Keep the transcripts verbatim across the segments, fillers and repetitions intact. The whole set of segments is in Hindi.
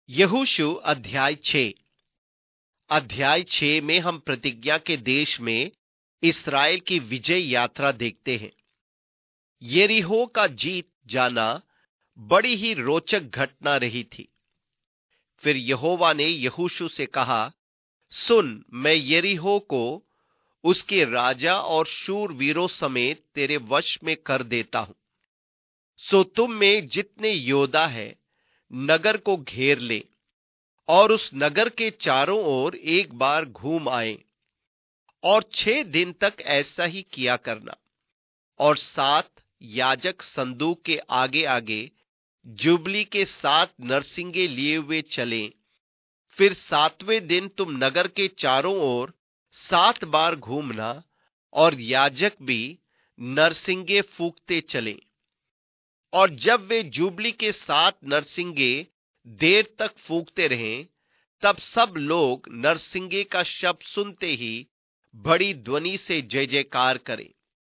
यहोशू अध्याय छः। अध्याय छः में हम प्रतिज्ञा के देश में इस्राएल की विजय यात्रा देखते हैं। यरीहो का जीत जाना बड़ी ही रोचक घटना रही थी। फिर यहोवा ने यहोशू से कहा, सुन, मैं यरीहो को उसके राजा और शूरवीरों समेत तेरे वश में कर देता हूं। सो तुम में जितने योद्धा है नगर को घेर ले और उस नगर के चारों ओर एक बार घूम आए, और छह दिन तक ऐसा ही किया करना। और सात याजक संदूक के आगे आगे जुबली के सात नरसिंगे लिए हुए चलें। फिर सातवें दिन तुम नगर के चारों ओर सात बार घूमना, और याजक भी नरसिंगे फूंकते चलें। और जब वे जुबली के सात नरसिंगे देर तक फूंकते रहें, तब सब लोग नरसिंगे का शब्द सुनते ही बड़ी ध्वनि से जय जयकार करें।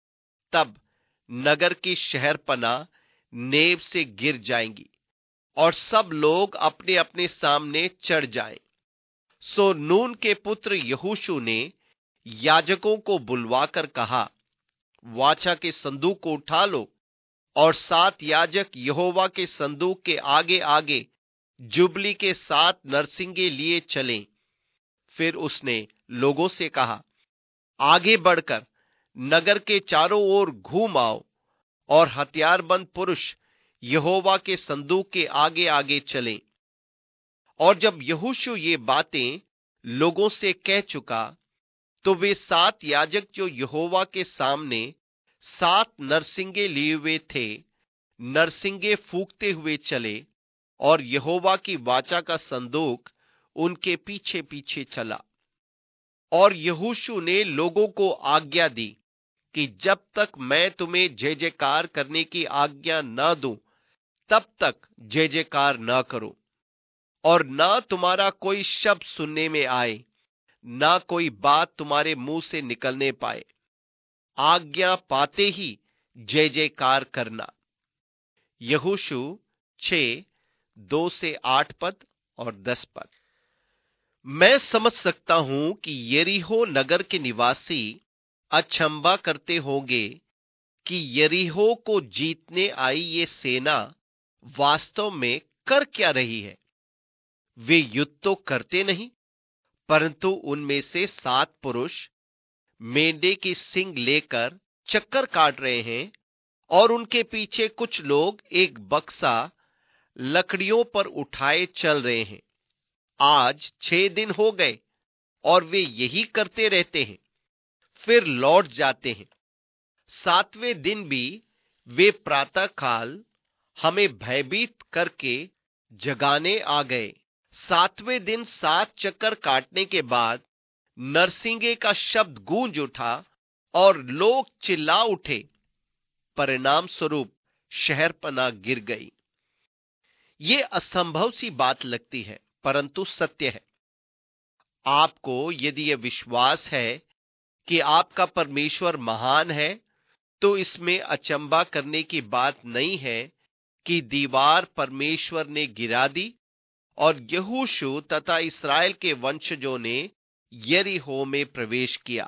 तब नगर की शहरपना नेव से गिर जाएंगी और सब लोग अपने अपने सामने चढ़ जाएं। सो नून के पुत्र यहोशू ने याजकों को बुलवाकर कहा, वाचा के संदूक को उठा लो। और सात याजक यहोवा के संदूक के आगे आगे जुबली के सात नरसिंगे लिए चलें। फिर उसने लोगों से कहा, आगे बढ़कर नगर के चारों ओर घूम आओ, और हथियारबंद पुरुष यहोवा के संदूक के आगे आगे चलें। और जब यहोशू ये बातें लोगों से कह चुका, तो वे सात याजक जो यहोवा के सामने सात नरसिंगे लिए हुए थे, नरसिंगे फूंकते हुए चले, और यहोवा की वाचा का संदूक उनके पीछे पीछे चला। और यहोशू ने लोगों को आज्ञा दी कि जब तक मैं तुम्हें जय जयकार करने की आज्ञा न दूं, तब तक जय जयकार न करो, और न तुम्हारा कोई शब्द सुनने में आए, न कोई बात तुम्हारे मुंह से निकलने पाए। आज्ञा पाते ही जय जयकार करना। यहोशू छः दो से आठ पद और दस पद। मैं समझ सकता हूं कि यरीहो नगर के निवासी अचंभा करते होंगे कि यरीहो को जीतने आई ये सेना वास्तव में कर क्या रही है। वे युद्ध तो करते नहीं, परंतु उनमें से सात पुरुष मेंढे की सींग लेकर चक्कर काट रहे हैं, और उनके पीछे कुछ लोग एक बक्सा लकड़ियों पर उठाए चल रहे हैं। आज छह दिन हो गए और वे यही करते रहते हैं, फिर लौट जाते हैं। सातवें दिन भी वे प्रातः काल हमें भयभीत करके जगाने आ गए। सातवें दिन सात चक्कर काटने के बाद नरसिंगे का शब्द गूंज उठा और लोग चिल्ला उठे। परिणाम स्वरूप शहरपना गिर गई। ये असंभव सी बात लगती है, परंतु सत्य है। आपको यदि यह विश्वास है कि आपका परमेश्वर महान है, तो इसमें अचंभा करने की बात नहीं है कि दीवार परमेश्वर ने गिरा दी और यहोशू तथा इस्राएल के वंशजों ने यरीहो में प्रवेश किया।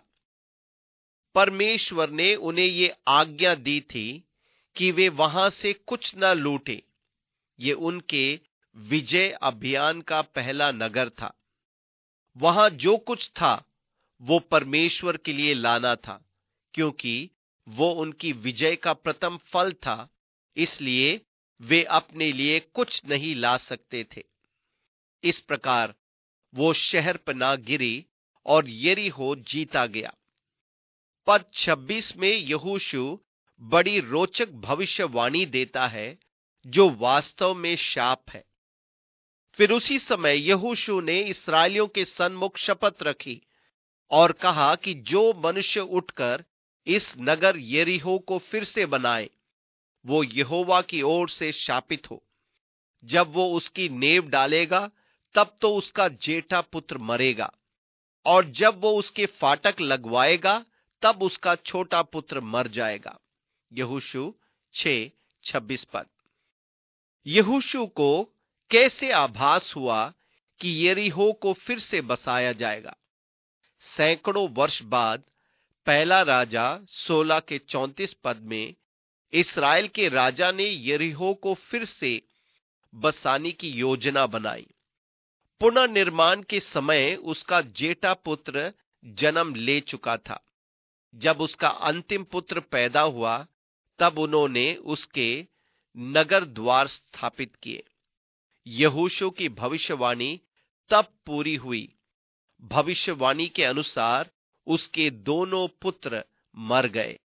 परमेश्वर ने उन्हें ये आज्ञा दी थी कि वे वहां से कुछ न लूटें। ये उनके विजय अभियान का पहला नगर था। वहां जो कुछ था वो परमेश्वर के लिए लाना था, क्योंकि वो उनकी विजय का प्रथम फल था। इसलिए वे अपने लिए कुछ नहीं ला सकते थे। इस प्रकार वो शहर पनाह गिरी और यरीहो जीता गया। पद छब्बीस में यहोशू बड़ी रोचक भविष्यवाणी देता है, जो वास्तव में शाप है। फिर उसी समय यहोशू ने इस्राएलियों के सन्मुख शपथ रखी और कहा कि जो मनुष्य उठकर इस नगर यरीहो को फिर से बनाए, वो यहोवा की ओर से शापित हो। जब वो उसकी नेव डालेगा, तब तो उसका जेठा पुत्र मरेगा, और जब वो उसके फाटक लगवाएगा, तब उसका छोटा पुत्र मर जाएगा। यहोशू छः छब्बीस पद। यहोशू को कैसे आभास हुआ कि यरीहो को फिर से बसाया जाएगा। सैकड़ों वर्ष बाद पहला राजा सोलह के चौंतीस पद में इस्राएल के राजा ने यरीहो को फिर से बसाने की योजना बनाई। पुनर्निर्माण के समय उसका जेठा पुत्र जन्म ले चुका था। जब उसका अंतिम पुत्र पैदा हुआ तब उन्होंने उसके नगर द्वार स्थापित किए। यहोशू की भविष्यवाणी तब पूरी हुई। भविष्यवाणी के अनुसार उसके दोनों पुत्र मर गए।